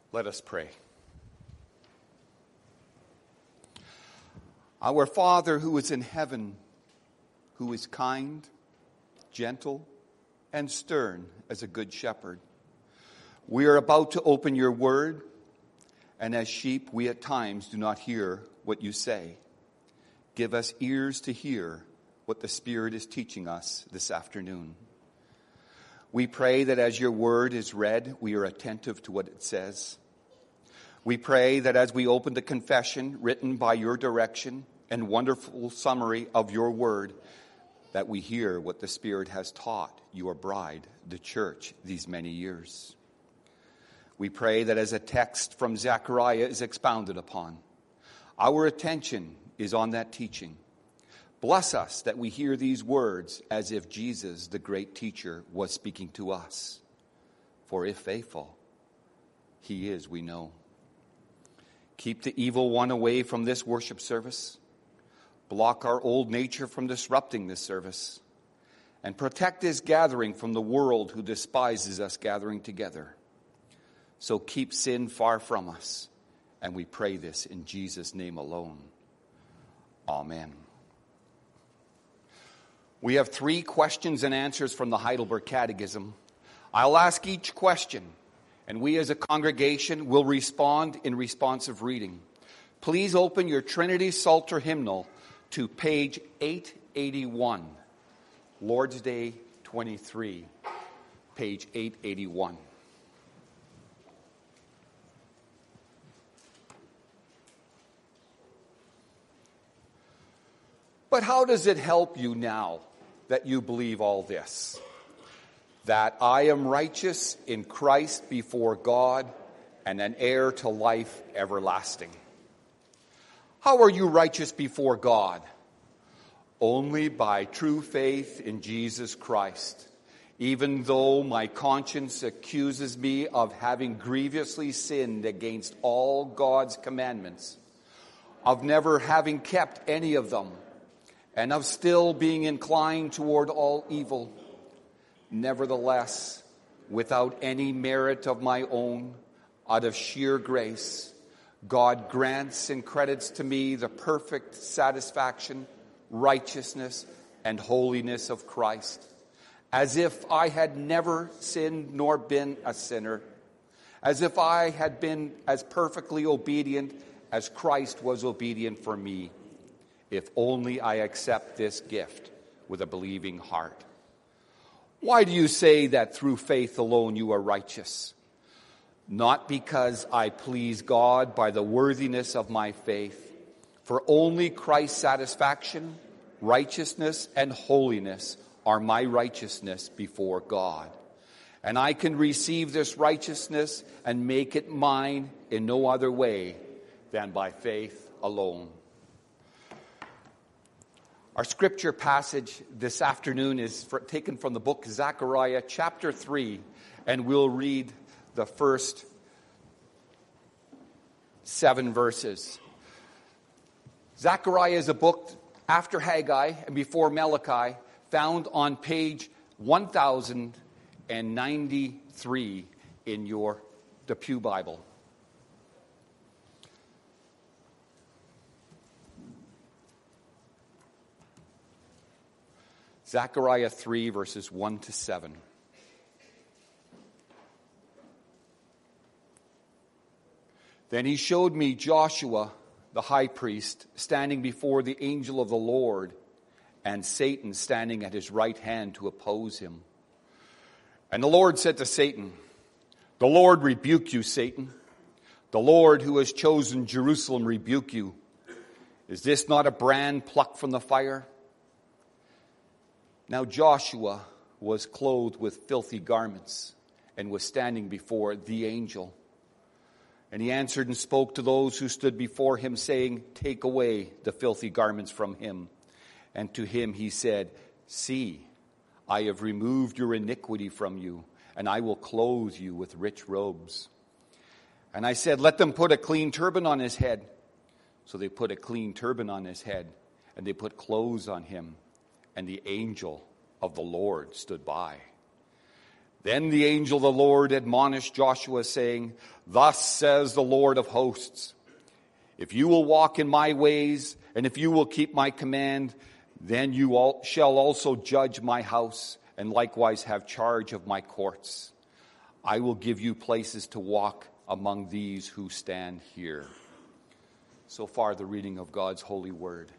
Let us pray. Our Father who is in heaven, who is kind, gentle, and stern as a good shepherd, we are about to open your word, and as sheep we at times do not hear what you say. Give us ears to hear what the Spirit is teaching us this afternoon. We pray that as your word is read, we are attentive to what it says. We pray that as we open the confession written by your direction and wonderful summary of your word, that we hear what the Spirit has taught your bride, the church, these many years. We pray that as a text from Zechariah is expounded upon, our attention is on that teaching. Bless us that we hear these words as if Jesus, the great teacher, was speaking to us. For if faithful, he is, we know. Keep the evil one away from this worship service. Block our old nature from disrupting this service. And protect this gathering from the world who despises us gathering together. So keep sin far from us. And we pray this in Jesus' name alone. Amen. We have 3 questions and answers from the Heidelberg Catechism. I'll ask each question, and we as a congregation will respond in responsive reading. Please open your Trinity Psalter hymnal to page 881, Lord's Day 23, page 881. But how does it help you now that you believe all this? That I am righteous in Christ before God and an heir to life everlasting. How are you righteous before God? Only by true faith in Jesus Christ. Even though my conscience accuses me of having grievously sinned against all God's commandments, of never having kept any of them, and of still being inclined toward all evil. Nevertheless, without any merit of my own, out of sheer grace, God grants and credits to me the perfect satisfaction, righteousness, and holiness of Christ, as if I had never sinned nor been a sinner, as if I had been as perfectly obedient as Christ was obedient for me, if only I accept this gift with a believing heart. Why do you say that through faith alone you are righteous? Not because I please God by the worthiness of my faith, for only Christ's satisfaction, righteousness, and holiness are my righteousness before God. And I can receive this righteousness and make it mine in no other way than by faith alone. Our scripture passage this afternoon is taken from the book Zechariah chapter 3, and we'll read the first 7 verses. Zechariah is a book after Haggai and before Malachi, found on page 1093 in the Pew Bible. Zechariah 3, verses 1 to 7. Then he showed me Joshua, the high priest, standing before the angel of the Lord, and Satan standing at his right hand to oppose him. And the Lord said to Satan, "The Lord rebuke you, Satan. The Lord who has chosen Jerusalem rebuke you. Is this not a brand plucked from the fire?" Now Joshua was clothed with filthy garments and was standing before the angel. And he answered and spoke to those who stood before him, saying, "Take away the filthy garments from him." And to him he said, "See, I have removed your iniquity from you, and I will clothe you with rich robes." And I said, "Let them put a clean turban on his head." So they put a clean turban on his head, and they put clothes on him. And the angel of the Lord stood by. Then the angel of the Lord admonished Joshua, saying, Thus says the Lord of hosts, if you will walk in my ways, and if you will keep my command, then you shall also judge my house, and likewise have charge of my courts. I will give you places to walk among these who stand here. So far, the reading of God's holy word.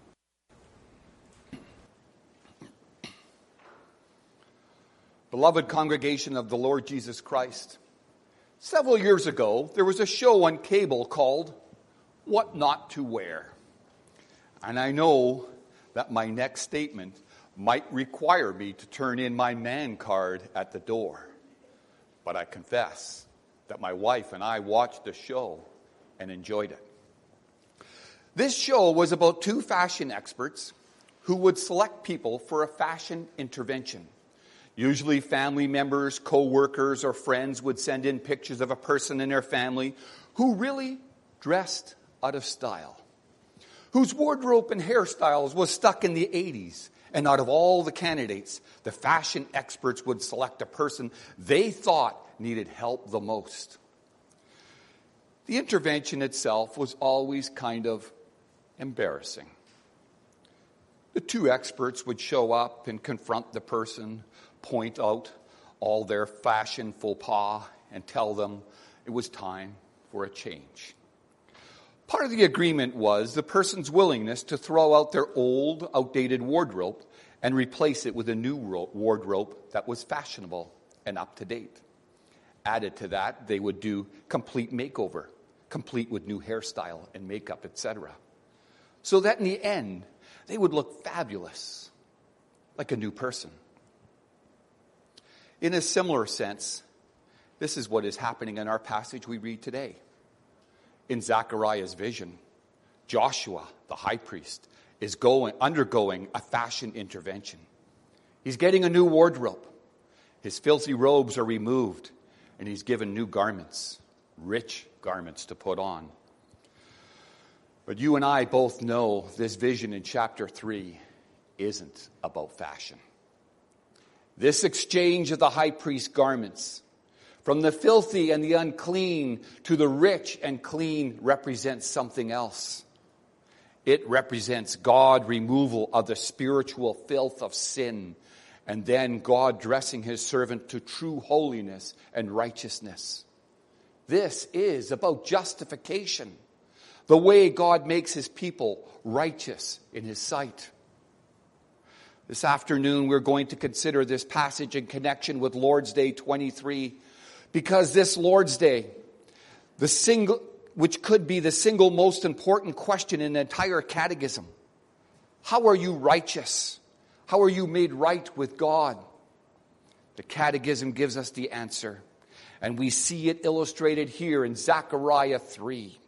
Beloved congregation of the Lord Jesus Christ, several years ago, there was a show on cable called What Not to Wear. And I know that my next statement might require me to turn in my man card at the door. But I confess that my wife and I watched the show and enjoyed it. This show was about two fashion experts who would select people for a fashion intervention. Usually family members, co-workers, or friends would send in pictures of a person in their family who really dressed out of style, whose wardrobe and hairstyles was stuck in the 80s. And out of all the candidates, the fashion experts would select a person they thought needed help the most. The intervention itself was always kind of embarrassing. The two experts would show up and confront the person, point out all their fashion faux pas, and tell them it was time for a change. Part of the agreement was the person's willingness to throw out their old, outdated wardrobe and replace it with a new wardrobe that was fashionable and up to date. Added to that, they would do complete makeover, complete with new hairstyle and makeup, etc. So that in the end, they would look fabulous, like a new person. In a similar sense, this is what is happening in our passage we read today. In Zechariah's vision, Joshua, the high priest, is undergoing a fashion intervention. He's getting a new wardrobe. His filthy robes are removed, and he's given new garments, rich garments to put on. But you and I both know this vision in chapter 3 isn't about fashion. This exchange of the high priest's garments from the filthy and the unclean to the rich and clean represents something else. It represents God removal of the spiritual filth of sin, and then God dressing his servant to true holiness and righteousness. This is about justification, the way God makes his people righteous in his sight. This afternoon, we're going to consider this passage in connection with Lord's Day 23, because this Lord's Day, which could be the single most important question in the entire catechism. How are you righteous? How are you made right with God? The catechism gives us the answer, and we see it illustrated here in Zechariah 3.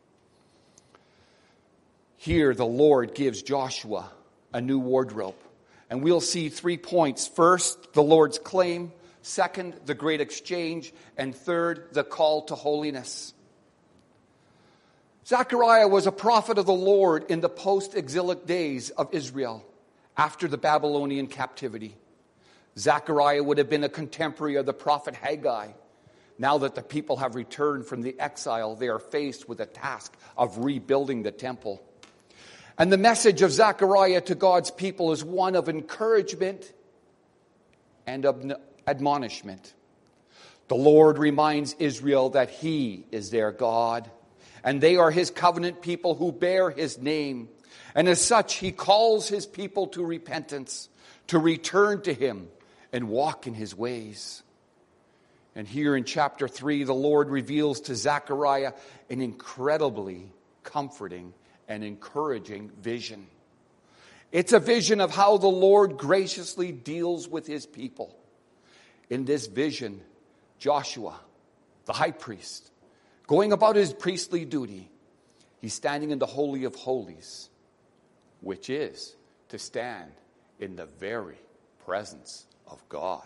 Here, the Lord gives Joshua a new wardrobe. And we'll see 3 points. First, the Lord's claim. Second, the great exchange. And third, the call to holiness. Zechariah was a prophet of the Lord in the post-exilic days of Israel after the Babylonian captivity. Zechariah would have been a contemporary of the prophet Haggai. Now that the people have returned from the exile, they are faced with the task of rebuilding the temple. And the message of Zechariah to God's people is one of encouragement and of admonishment. The Lord reminds Israel that he is their God, and they are his covenant people who bear his name. And as such, he calls his people to repentance, to return to him and walk in his ways. And here in chapter 3, the Lord reveals to Zechariah an incredibly comforting and encouraging vision. It's a vision of how the Lord graciously deals with his people. In this vision, Joshua, the high priest, going about his priestly duty, he's standing in the Holy of Holies, which is to stand in the very presence of God.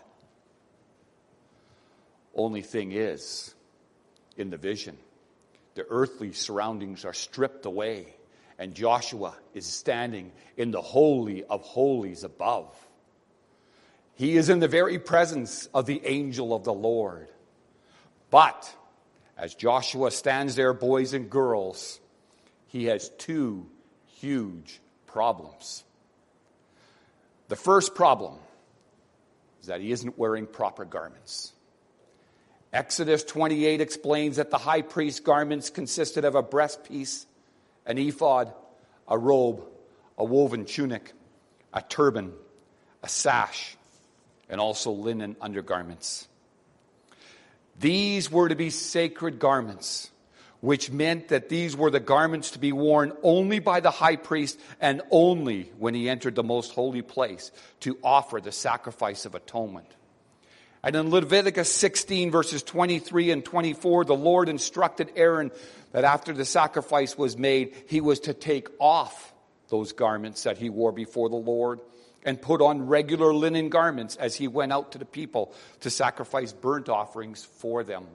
Only thing is, in the vision, the earthly surroundings are stripped away, and Joshua is standing in the Holy of Holies above. He is in the very presence of the angel of the Lord. But as Joshua stands there, boys and girls, he has two huge problems. The first problem is that he isn't wearing proper garments. Exodus 28 explains that the high priest's garments consisted of a breastpiece, an ephod, a robe, a woven tunic, a turban, a sash, and also linen undergarments. These were to be sacred garments, which meant that these were the garments to be worn only by the high priest and only when he entered the most holy place to offer the sacrifice of atonement. And in Leviticus 16, verses 23 and 24, the Lord instructed Aaron that after the sacrifice was made, he was to take off those garments that he wore before the Lord and put on regular linen garments as he went out to the people to sacrifice burnt offerings for them.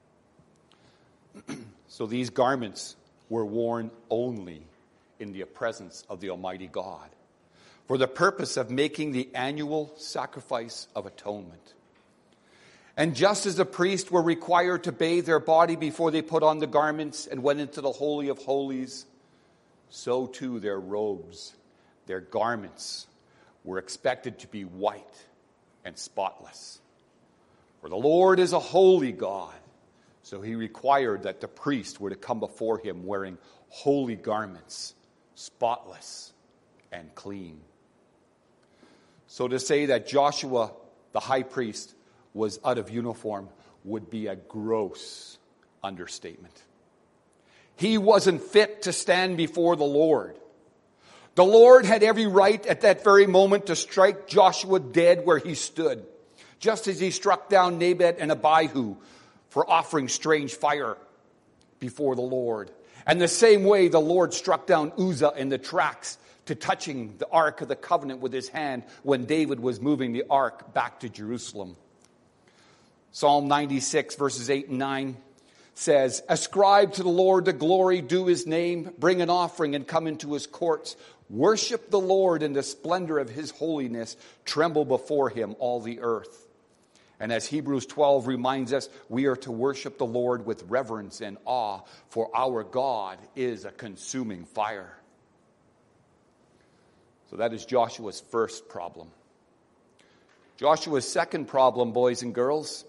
So these garments were worn only in the presence of the Almighty God for the purpose of making the annual sacrifice of atonement. And just as the priests were required to bathe their body before they put on the garments and went into the Holy of Holies, so too their robes, their garments, were expected to be white and spotless. For the Lord is a holy God, so he required that the priests were to come before him wearing holy garments, spotless and clean. So to say that Joshua, the high priest, was out of uniform would be a gross understatement. He wasn't fit to stand before the Lord. The Lord had every right at that very moment to strike Joshua dead where he stood, just as he struck down Nadab and Abihu for offering strange fire before the Lord. And the same way the Lord struck down Uzzah in the tracks to touching the Ark of the Covenant with his hand when David was moving the Ark back to Jerusalem. Psalm 96, verses 8 and 9 says, "Ascribe to the Lord the glory due his name. Bring an offering and come into his courts. Worship the Lord in the splendor of his holiness. Tremble before him, all the earth." And as Hebrews 12 reminds us, we are to worship the Lord with reverence and awe, for our God is a consuming fire. So that is Joshua's first problem. Joshua's second problem, boys and girls,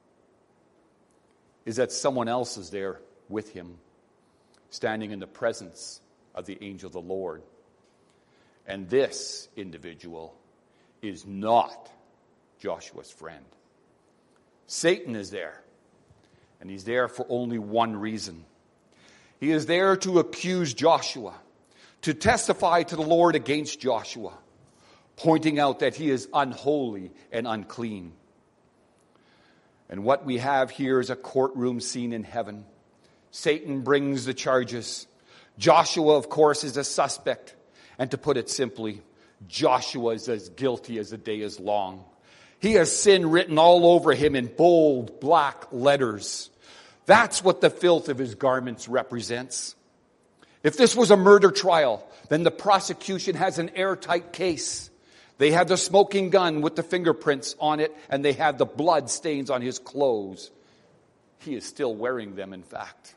is that someone else is there with him, standing in the presence of the angel of the Lord. And this individual is not Joshua's friend. Satan is there, and he's there for only one reason. He is there to accuse Joshua, to testify to the Lord against Joshua, pointing out that he is unholy and unclean. And what we have here is a courtroom scene in heaven. Satan brings the charges. Joshua, of course, is a suspect. And to put it simply, Joshua is as guilty as the day is long. He has sin written all over him in bold black letters. That's what the filth of his garments represents. If this was a murder trial, then the prosecution has an airtight case. They have the smoking gun with the fingerprints on it, and they have the blood stains on his clothes. He is still wearing them, in fact.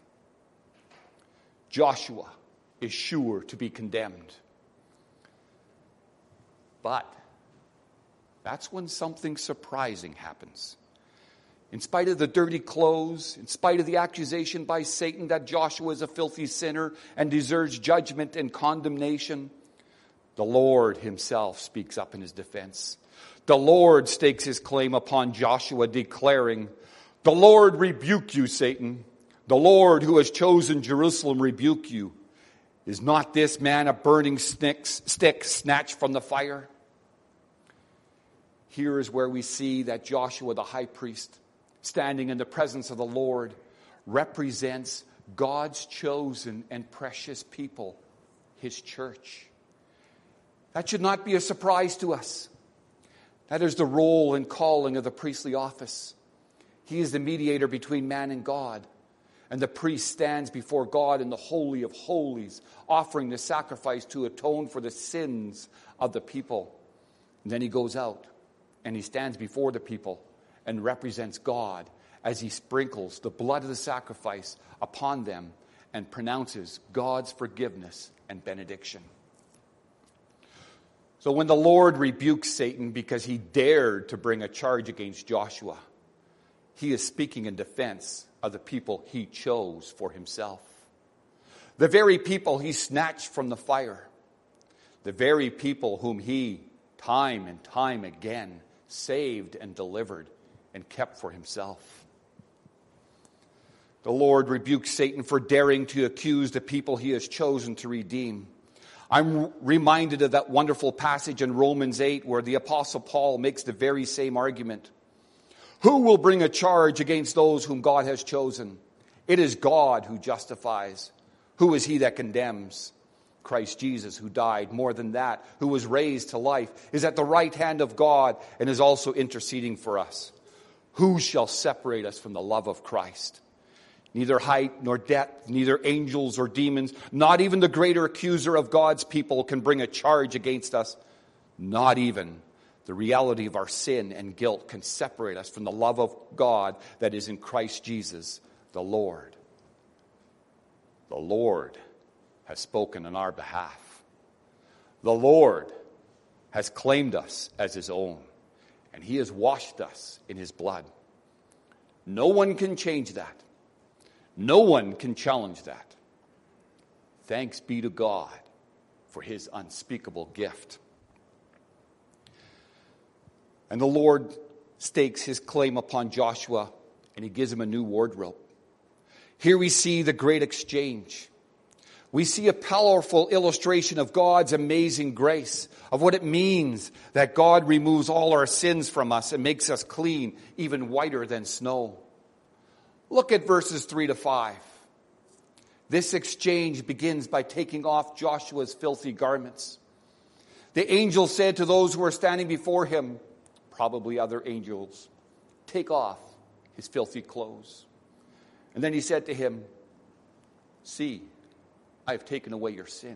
Joshua is sure to be condemned. But that's when something surprising happens. In spite of the dirty clothes, in spite of the accusation by Satan that Joshua is a filthy sinner and deserves judgment and condemnation, the Lord himself speaks up in his defense. The Lord stakes his claim upon Joshua, declaring, "The Lord rebuke you, Satan. The Lord who has chosen Jerusalem rebuke you. Is not this man a burning stick snatched from the fire?" Here is where we see that Joshua, the high priest, standing in the presence of the Lord, represents God's chosen and precious people, his church. That should not be a surprise to us. That is the role and calling of the priestly office. He is the mediator between man and God. And the priest stands before God in the Holy of Holies, offering the sacrifice to atone for the sins of the people. And then he goes out And he stands before the people and represents God as he sprinkles the blood of the sacrifice upon them and pronounces God's forgiveness and benediction. So when the Lord rebukes Satan because he dared to bring a charge against Joshua, he is speaking in defense of the people he chose for himself. The very people he snatched from the fire. The very people whom he, time and time again, saved and delivered and kept for himself. The Lord rebukes Satan for daring to accuse the people he has chosen to redeem. I'm reminded of that wonderful passage in Romans 8 where the Apostle Paul makes the very same argument. Who will bring a charge against those whom God has chosen? It is God who justifies. Who is he that condemns? Christ Jesus, who died, more than that, who was raised to life, is at the right hand of God and is also interceding for us. Who shall separate us from the love of Christ? Neither height nor depth, neither angels or demons, not even the greater accuser of God's people can bring a charge against us. Not even the reality of our sin and guilt can separate us from the love of God that is in Christ Jesus, the Lord. The Lord has spoken on our behalf. The Lord has claimed us as his own, and he has washed us in his blood. No one can change that. No one can challenge that. Thanks be to God for his unspeakable gift. And the Lord stakes his claim upon Joshua, and he gives him a new wardrobe. Here we see the great exchange. We see a powerful illustration of God's amazing grace, of what it means that God removes all our sins from us and makes us clean, even whiter than snow. Look at verses 3 to 5. This exchange begins by taking off Joshua's filthy garments. The angel said to those who were standing before him, probably other angels, take off his filthy clothes. And then he said to him, see, I have taken away your sin.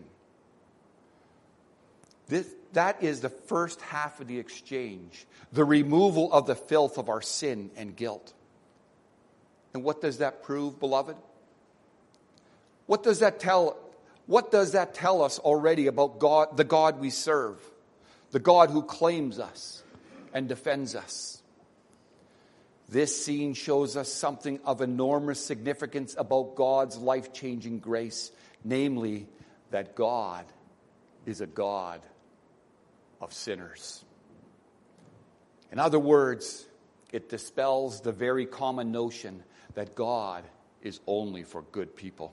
That is the first half of the exchange, the removal of the filth of our sin and guilt. And what does that prove, beloved? What does that tell us already about God, the God we serve, the God who claims us and defends us? This scene shows us something of enormous significance about God's life-changing grace, namely that God is a God of sinners. In other words, it dispels the very common notion that God is only for good people.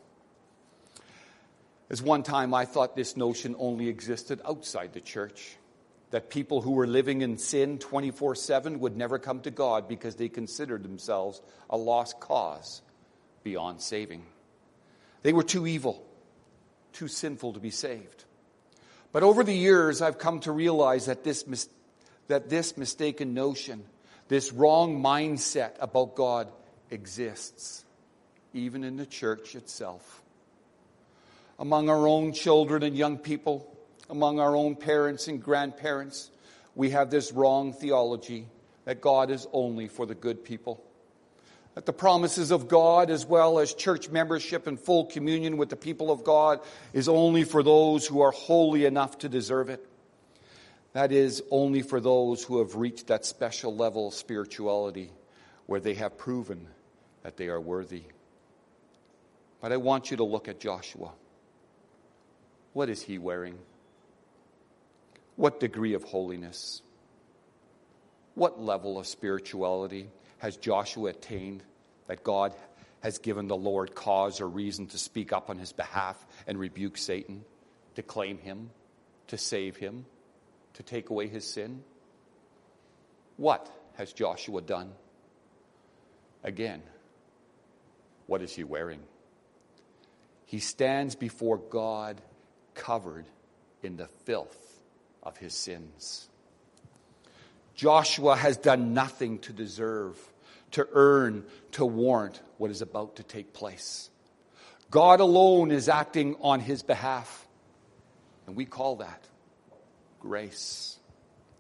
As one time I thought this notion only existed outside the church, that people who were living in sin 24/7 would never come to God because they considered themselves a lost cause beyond saving. They were too evil, too sinful to be saved. But over the years, I've come to realize that this mistaken notion, this wrong mindset about God exists, even in the church itself. Among our own children and young people, among our own parents and grandparents, we have this wrong theology that God is only for the good people. That the promises of God, as well as church membership and full communion with the people of God, is only for those who are holy enough to deserve it. That is, only for those who have reached that special level of spirituality where they have proven that they are worthy. But I want you to look at Joshua. What is he wearing? What degree of holiness? What level of spirituality has Joshua attained that God has given the Lord cause or reason to speak up on his behalf and rebuke Satan, to claim him, to save him, to take away his sin? What has Joshua done? Again, what is he wearing? He stands before God covered in the filth of his sins. Joshua has done nothing to deserve, to earn, to warrant what is about to take place. God alone is acting on his behalf, and we call that grace.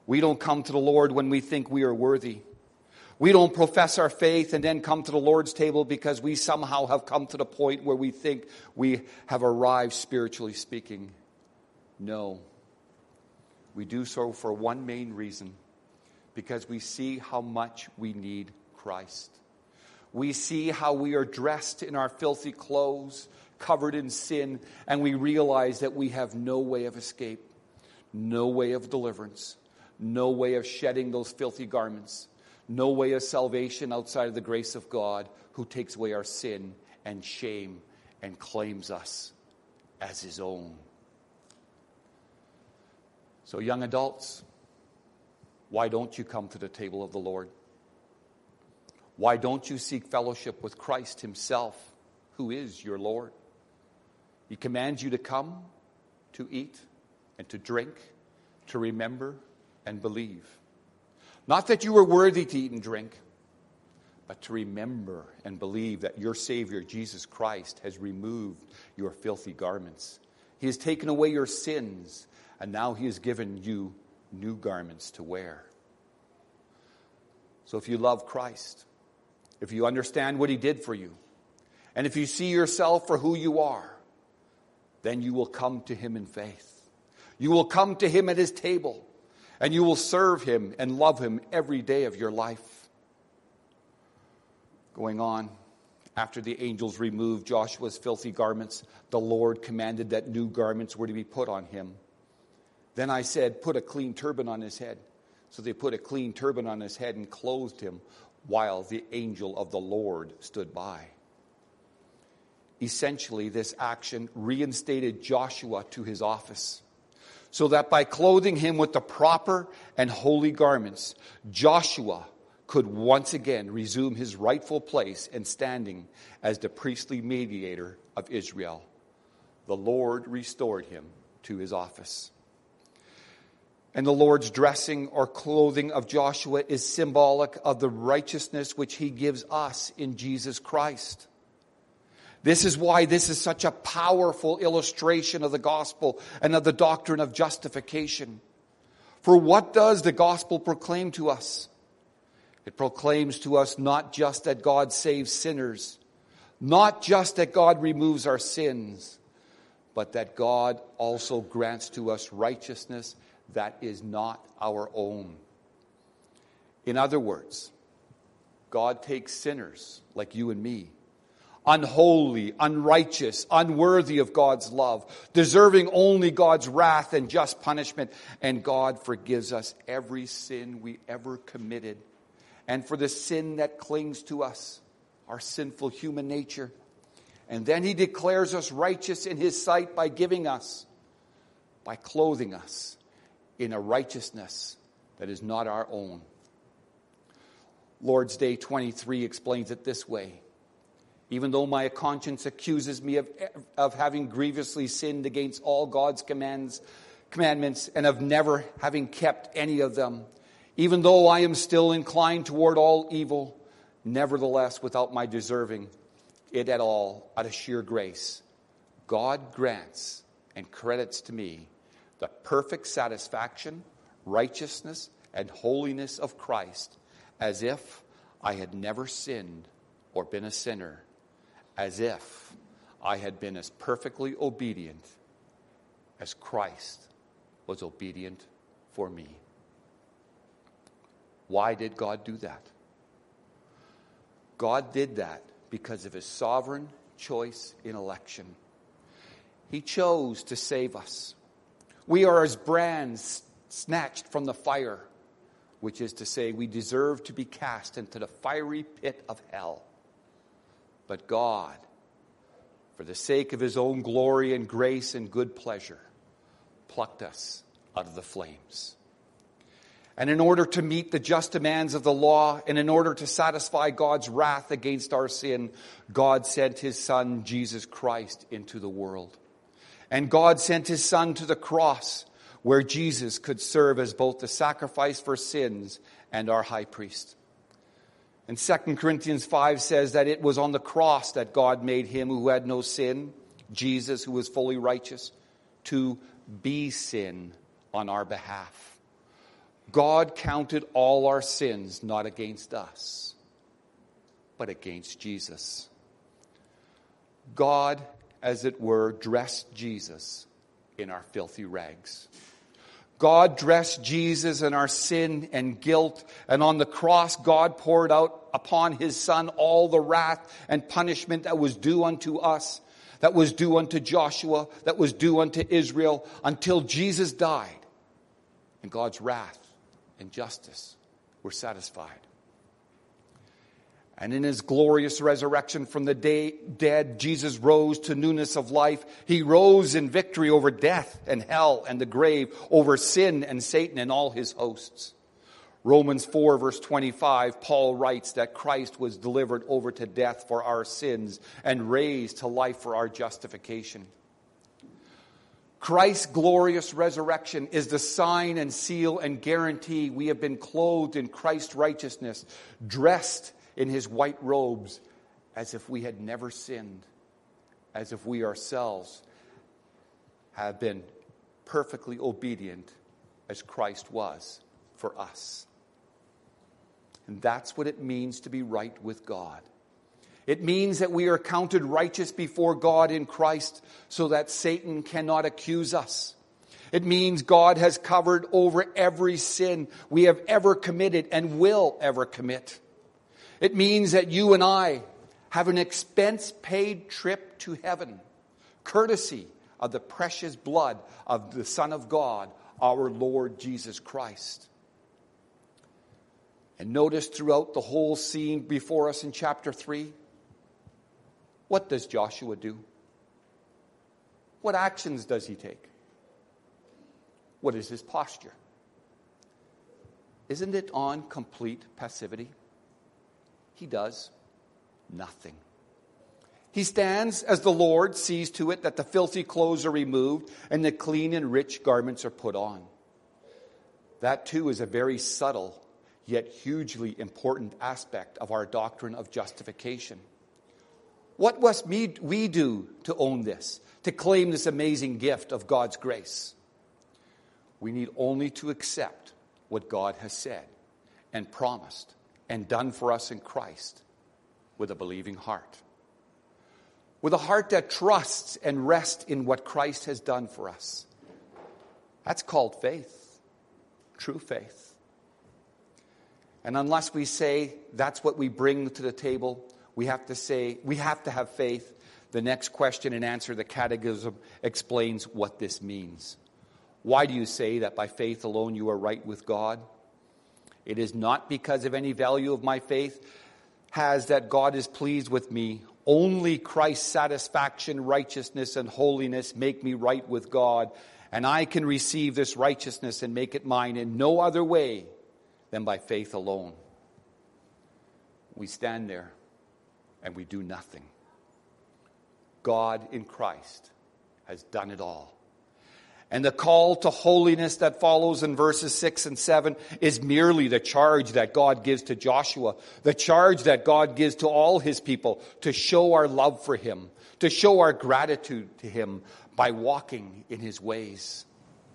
We don't come to the Lord when we think we are worthy. We don't profess our faith and then come to the Lord's table because we somehow have come to the point where we think we have arrived spiritually speaking. No. We do so for one main reason, because we see how much we need Christ. We see how we are dressed in our filthy clothes, covered in sin, and we realize that we have no way of escape, no way of deliverance, no way of shedding those filthy garments, no way of salvation outside of the grace of God, who takes away our sin and shame and claims us as his own. So young adults, why don't you come to the table of the Lord? Why don't you seek fellowship with Christ himself, who is your Lord? He commands you to come, to eat, and to drink, to remember and believe. Not that you are worthy to eat and drink, but to remember and believe that your Savior, Jesus Christ, has removed your filthy garments. He has taken away your sins, and now he has given you new garments to wear. So if you love Christ, if you understand what he did for you, and if you see yourself for who you are, then you will come to him in faith. You will come to him at his table, and you will serve him and love him every day of your life. Going on, after the angels removed Joshua's filthy garments, the Lord commanded that new garments were to be put on him. Then I said, put a clean turban on his head. So they put a clean turban on his head and clothed him while the angel of the Lord stood by. Essentially, this action reinstated Joshua to his office, so that by clothing him with the proper and holy garments, Joshua could once again resume his rightful place and standing as the priestly mediator of Israel. The Lord restored him to his office. And the Lord's dressing or clothing of Joshua is symbolic of the righteousness which he gives us in Jesus Christ. This is why this is such a powerful illustration of the gospel and of the doctrine of justification. For what does the gospel proclaim to us? It proclaims to us not just that God saves sinners, not just that God removes our sins, but that God also grants to us righteousness that is not our own. In other words, God takes sinners like you and me, unholy, unrighteous, unworthy of God's love, deserving only God's wrath and just punishment, and God forgives us every sin we ever committed. And for the sin that clings to us, our sinful human nature. And then he declares us righteous in his sight by giving us, by clothing us in a righteousness that is not our own. Lord's Day 23 explains it this way. Even though my conscience accuses me of having grievously sinned against all God's commandments and of never having kept any of them, even though I am still inclined toward all evil, nevertheless, without my deserving it at all, out of sheer grace, God grants and credits to me the perfect satisfaction, righteousness, and holiness of Christ, as if I had never sinned or been a sinner, as if I had been as perfectly obedient as Christ was obedient for me. Why did God do that? God did that because of his sovereign choice in election. He chose to save us. We are as brands snatched from the fire, which is to say, we deserve to be cast into the fiery pit of hell. But God, for the sake of his own glory and grace and good pleasure, plucked us out of the flames. And in order to meet the just demands of the law, and in order to satisfy God's wrath against our sin, God sent his Son, Jesus Christ, into the world. And God sent his Son to the cross, where Jesus could serve as both the sacrifice for sins and our high priest. And 2 Corinthians 5 says that it was on the cross that God made him who had no sin, Jesus, who was fully righteous, to be sin on our behalf. God counted all our sins not against us, but against Jesus. God, as it were, dressed Jesus in our filthy rags. God dressed Jesus in our sin and guilt, and on the cross God poured out upon his Son all the wrath and punishment that was due unto us, that was due unto Joshua, that was due unto Israel, until Jesus died, and God's wrath and justice were satisfied. And in his glorious resurrection from the dead, Jesus rose to newness of life. He rose in victory over death and hell and the grave, over sin and Satan and all his hosts. Romans 4 verse 25, Paul writes that Christ was delivered over to death for our sins and raised to life for our justification. Christ's glorious resurrection is the sign and seal and guarantee we have been clothed in Christ's righteousness, dressed in his white robes, as if we had never sinned, as if we ourselves have been perfectly obedient as Christ was for us. And that's what it means to be right with God. It means that we are counted righteous before God in Christ so that Satan cannot accuse us. It means God has covered over every sin we have ever committed and will ever commit. It means that you and I have an expense-paid trip to heaven, courtesy of the precious blood of the Son of God, our Lord Jesus Christ. And notice throughout the whole scene before us in chapter 3, what does Joshua do? What actions does he take? What is his posture? Isn't it on complete passivity? He does nothing. He stands as the Lord sees to it that the filthy clothes are removed and the clean and rich garments are put on. That too is a very subtle yet hugely important aspect of our doctrine of justification. What must we do to own this, to claim this amazing gift of God's grace? We need only to accept what God has said and promised and done for us in Christ with a believing heart. With a heart that trusts and rests in what Christ has done for us. That's called faith, true faith. And unless we say that's what we bring to the table, we have to have faith. The next question and answer, the Catechism explains what this means. Why do you say that by faith alone you are right with God? It is not because of any value of my faith has that God is pleased with me. Only Christ's satisfaction, righteousness, and holiness make me right with God. And I can receive this righteousness and make it mine in no other way than by faith alone. We stand there and we do nothing. God in Christ has done it all. And the call to holiness that follows in verses 6 and 7 is merely the charge that God gives to Joshua, the charge that God gives to all his people to show our love for him, to show our gratitude to him by walking in his ways.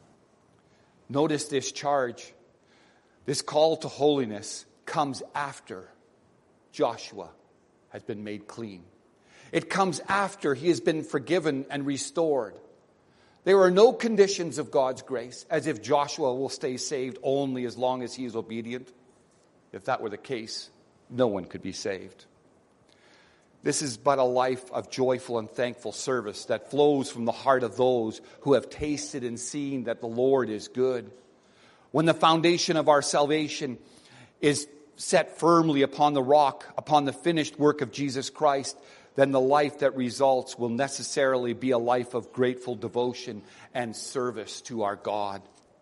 Notice this charge, this call to holiness comes after Joshua has been made clean. It comes after he has been forgiven and restored. There are no conditions of God's grace, as if Joshua will stay saved only as long as he is obedient. If that were the case, no one could be saved. This is but a life of joyful and thankful service that flows from the heart of those who have tasted and seen that the Lord is good. When the foundation of our salvation is set firmly upon the rock, upon the finished work of Jesus Christ, then the life that results will necessarily be a life of grateful devotion and service to our God.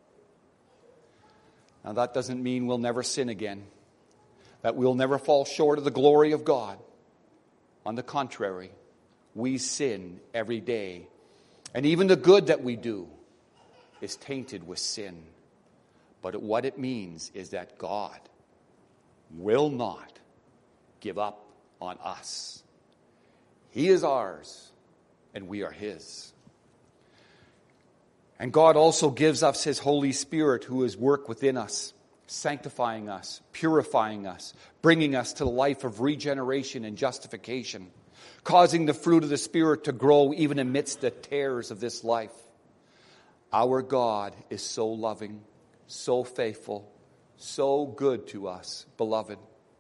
Now that doesn't mean we'll never sin again, that we'll never fall short of the glory of God. On the contrary, we sin every day, and even the good that we do is tainted with sin. But what it means is that God will not give up on us. He is ours, and we are his. And God also gives us his Holy Spirit who is work within us. sanctifying us, purifying us, bringing us to the life of regeneration and justification, causing the fruit of the Spirit to grow even amidst the tares of this life. Our God is so loving, so faithful, so good to us, beloved.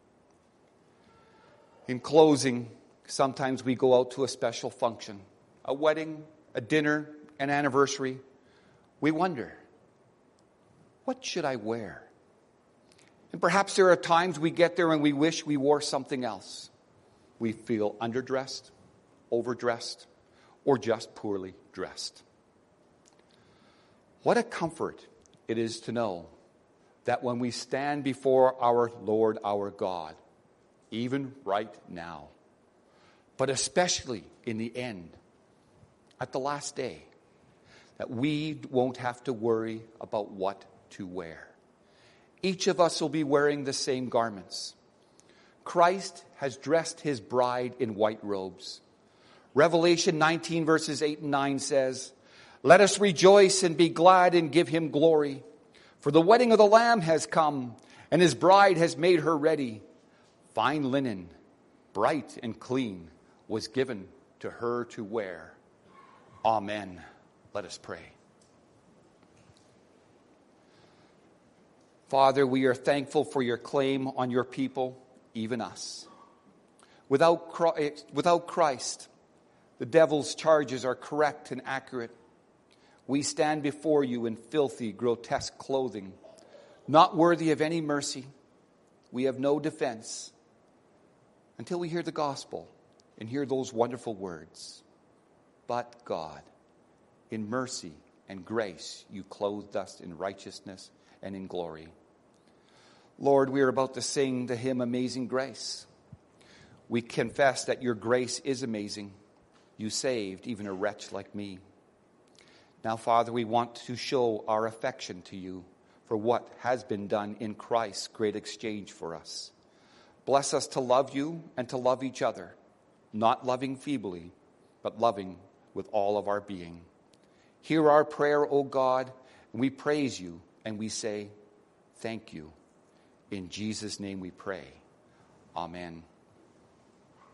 In closing, sometimes we go out to a special function, a wedding, a dinner, an anniversary. We wonder, what should I wear? And perhaps there are times we get there and we wish we wore something else. We feel underdressed, overdressed, or just poorly dressed. What a comfort it is to know that when we stand before our Lord, our God, even right now, but especially in the end, at the last day, that we won't have to worry about what to wear. Each of us will be wearing the same garments. Christ has dressed his bride in white robes. Revelation 19 verses 8 and 9 says, "Let us rejoice and be glad and give him glory. For the wedding of the Lamb has come, and his bride has made her ready. Fine linen, bright and clean, was given to her to wear." Amen. Let us pray. Father, we are thankful for your claim on your people, even us. Without Christ, the devil's charges are correct and accurate. We stand before you in filthy, grotesque clothing, not worthy of any mercy. We have no defense until we hear the gospel and hear those wonderful words. But God, in mercy and grace, you clothed us in righteousness and in glory. Lord, we are about to sing the hymn, Amazing Grace. We confess that your grace is amazing. You saved even a wretch like me. Now, Father, we want to show our affection to you for what has been done in Christ's great exchange for us. Bless us to love you and to love each other, not loving feebly, but loving with all of our being. Hear our prayer, O God, and we praise you and we say, thank you. In Jesus' name we pray. Amen.